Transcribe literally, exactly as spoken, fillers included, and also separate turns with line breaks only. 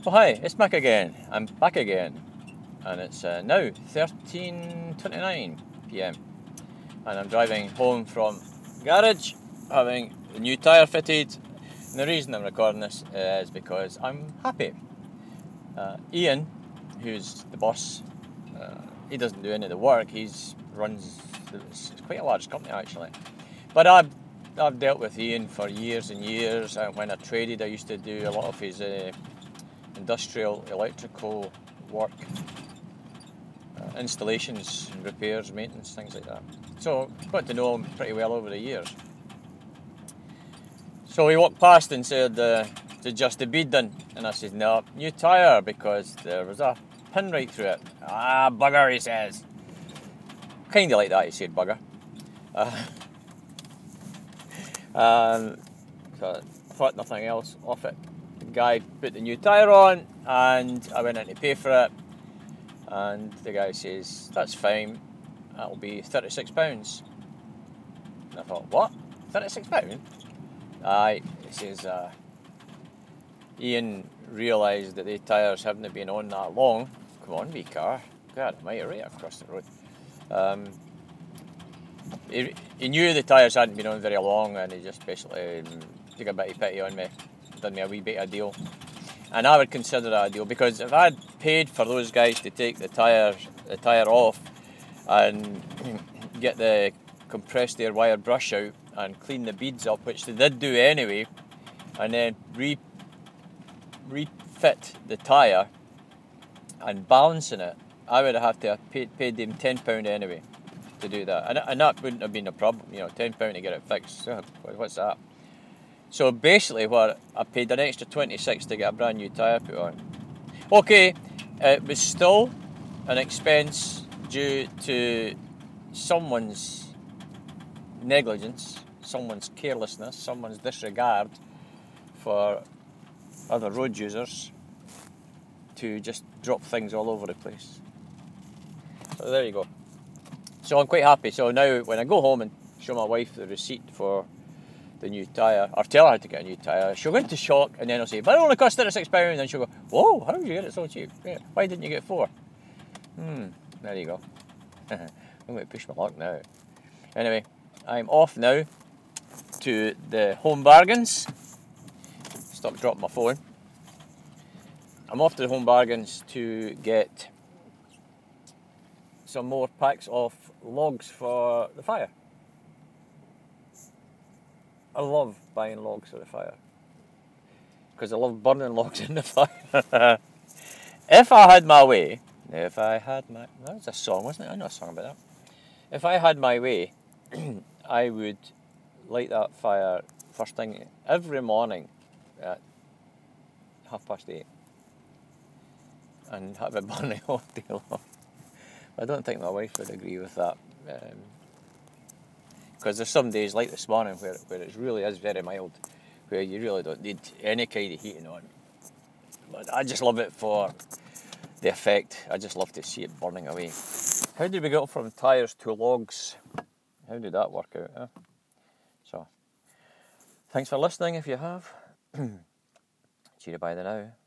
Oh hi, it's Mick again. I'm back again, and it's uh, now thirteen twenty-nine p m and I'm driving home from garage, having the new tyre fitted. And the reason I'm recording this uh, is because I'm happy. Uh, Ian, who's the boss, uh, he doesn't do any of the work. He's runs it's quite a large company actually, but I've I've dealt with Ian for years and years. Uh, when I traded, I used to do a lot of his uh, industrial electrical work, uh, installations, repairs, maintenance, things like that. So got to know him pretty well over the years. So he walked past and said, uh, "Did just the bead done?" And I said, "No, new tyre, because there was a pin right through it." "Ah, bugger," he says. Kind of like that, he said, bugger. Uh, um, so I thought nothing else of it. The guy put the new tyre on, and I went in to pay for it. And the guy says, "That's fine, that'll be thirty-six pounds. And I thought, "What? thirty-six pounds? Aye, he says, uh, Ian realised that the tyres haven't been on that long. Come on, wee car. God, I might right across the road. Um, he, he knew the tyres hadn't been on very long, and he just basically um, took a bit of pity on me, done me a wee bit of a deal. And I would consider that a deal, because if I'd paid for those guys to take the tyre the tyre off and get the compressed air wire brush out and clean the beads up, which they did do anyway, and then re refit the tyre and balancing it, I would have to have paid, paid them ten pounds anyway to do that. And, and that wouldn't have been a problem, you know, ten pounds to get it fixed. What's that? So basically, what I paid an extra twenty-six to get a brand new tyre put on. Okay, it was still an expense due to someone's negligence, someone's carelessness, someone's disregard for other road users to just drop things all over the place. So there you go. So I'm quite happy. So now when I go home and show my wife the receipt for the new tyre, or tell her to get a new tyre, she'll go into shock, and then I'll say, "But it only cost thirty-six pounds, and then she'll go, "Whoa, how did you get it so cheap? Yeah, why didn't you get four?" Hmm, there you go. I'm going to push my luck now. Anyway, I'm off now to the Home Bargains. Stop dropping my phone. I'm off to the Home Bargains to get some more packs of logs for the fire. I love buying logs for the fire, because I love burning logs in the fire. If I had my way, if I had my... That was a song, wasn't it? I know a song about that. If I had my way, I would light that fire first thing every morning at half past eight and have it burning all day long. I don't think my wife would agree with that. Um, Because there's some days like this morning where, where it really is very mild, where you really don't need any kind of heating on. But I just love it for the effect. I just love to see it burning away. How did we get from tyres to logs? How did that work out? Huh? So, thanks for listening if you have. See you by the now.